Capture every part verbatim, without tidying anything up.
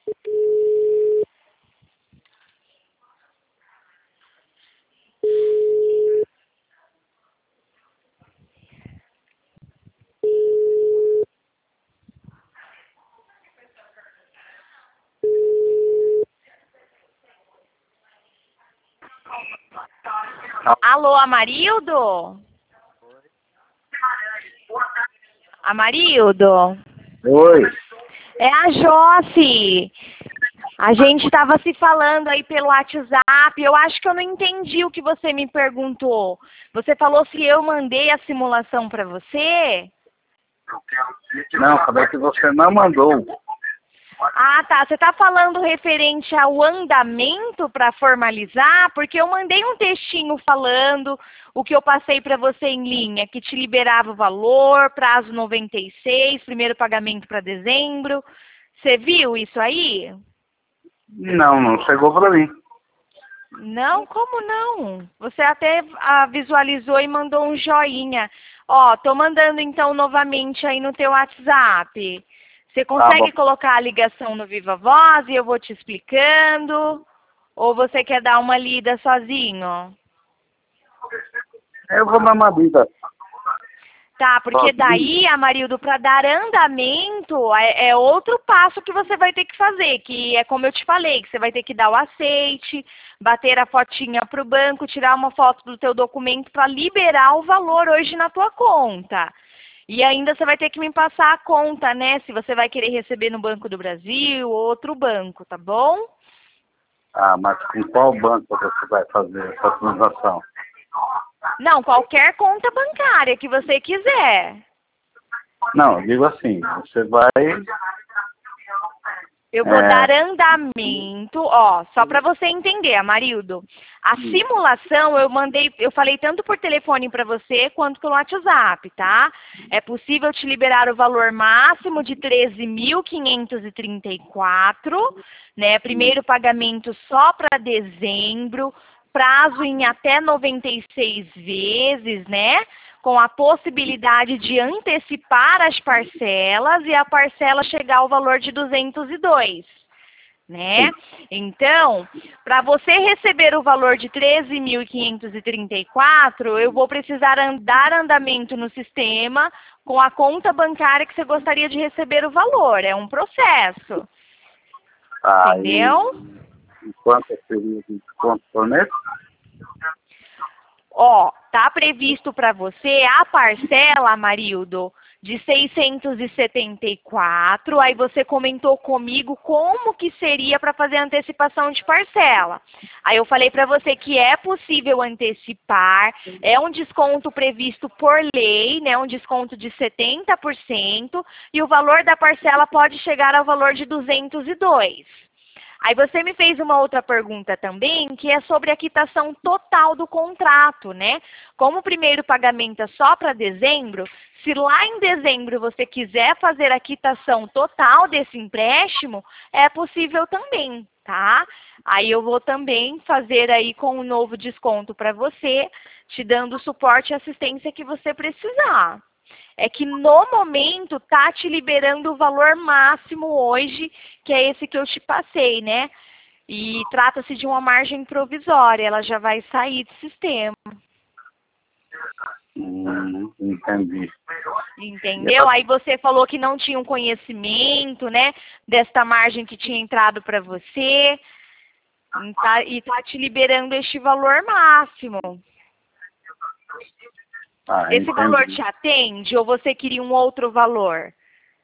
Alô, Amarildo? Amarildo? Oi. É a Josi. A gente estava se falando aí pelo WhatsApp. Eu acho que eu não entendi o que você me perguntou. Você falou se eu mandei a simulação para você? Não, falei que você não mandou. Ah, tá. Você está falando referente ao andamento para formalizar? Porque eu mandei um textinho falando o que eu passei para você em linha, que te liberava o valor, prazo noventa e seis, primeiro pagamento para dezembro. Você viu isso aí? Não, não chegou para mim. Não? Como não? Você até ah, visualizou e mandou um joinha. Ó, tô mandando então novamente aí no teu WhatsApp. Você consegue Tá colocar a ligação no Viva Voz e eu vou te explicando? Ou você quer dar uma lida sozinho? Eu vou dar uma vida. Tá, porque daí, Amarildo, para dar andamento, é, é outro passo que você vai ter que fazer, que é como eu te falei, que você vai ter que dar o aceite, bater a fotinha para o banco, tirar uma foto do teu documento para liberar o valor hoje na tua conta. E ainda você vai ter que me passar a conta, né? Se você vai querer receber no Banco do Brasil ou outro banco, tá bom? Ah, mas com qual banco você vai fazer essa transação? Não, qualquer conta bancária que você quiser. Não, eu digo assim, você vai... Eu vou É. dar andamento, ó, só para você entender, Amarildo. A simulação eu mandei, eu falei tanto por telefone para você quanto pelo WhatsApp, tá? É possível te liberar o valor máximo de treze mil quinhentos e trinta e quatro, né? Primeiro pagamento só para dezembro, prazo em até noventa e seis vezes, né? Com a possibilidade de antecipar as parcelas e a parcela chegar ao valor de duzentos e dois, né? Então, para você receber o valor de treze mil quinhentos e trinta e quatro, eu vou precisar dar andamento no sistema com a conta bancária que você gostaria de receber o valor. É um processo. Ah, entendeu? E, e quanto seria de desconto por mês? Ó, tá previsto para você a parcela, Amarildo, de seiscentos e setenta e quatro. Aí você comentou comigo como que seria para fazer a antecipação de parcela. Aí eu falei para você que é possível antecipar, é um desconto previsto por lei, né, um desconto de setenta por cento, e o valor da parcela pode chegar ao valor de duzentos e dois. Aí você me fez uma outra pergunta também, que é sobre a quitação total do contrato, né? Como o primeiro pagamento é só para dezembro, se lá em dezembro você quiser fazer a quitação total desse empréstimo, é possível também, tá? Aí eu vou também fazer aí com um novo desconto para você, te dando o suporte e assistência que você precisar. É que no momento tá te liberando o valor máximo hoje, que é esse que eu te passei, né? E trata-se de uma margem provisória, ela já vai sair do sistema. Hum, entendi. Entendeu? Aí você falou que não tinha um conhecimento, né? Desta margem que tinha entrado para você. E tá, e tá te liberando este valor máximo. Ah, Esse entendi. valor te atende ou você queria um outro valor?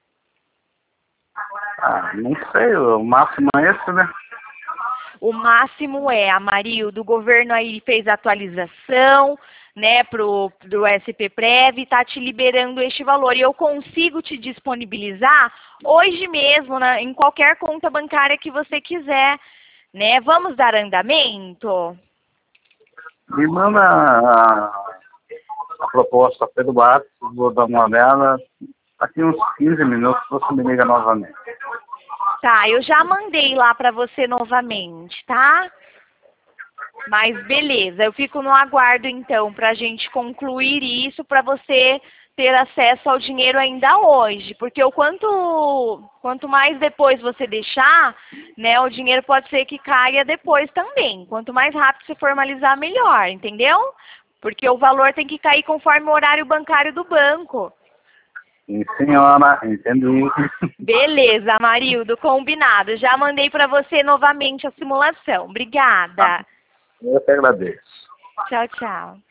Ah, não sei, o máximo é esse, né? O máximo é, Amarildo, o governo aí fez atualização, né, pro, do S P Prev, está te liberando este valor. E eu consigo te disponibilizar hoje mesmo, na, em qualquer conta bancária que você quiser, né? Vamos dar andamento? Me manda a, a proposta pelo WhatsApp, vou dar uma olhada. Daqui uns quinze minutos você me liga novamente. Tá, eu já mandei lá para você novamente, tá? Mas beleza, eu fico no aguardo então para a gente concluir isso, para você ter acesso ao dinheiro ainda hoje, porque o quanto, quanto mais depois você deixar, né, o dinheiro pode ser que caia depois também. Quanto mais rápido você formalizar, melhor, entendeu? Porque o valor tem que cair conforme o horário bancário do banco. Sim, senhora, entendi. Beleza, Amarildo, combinado. Já mandei para você novamente a simulação. Obrigada. Eu que agradeço. Tchau, tchau.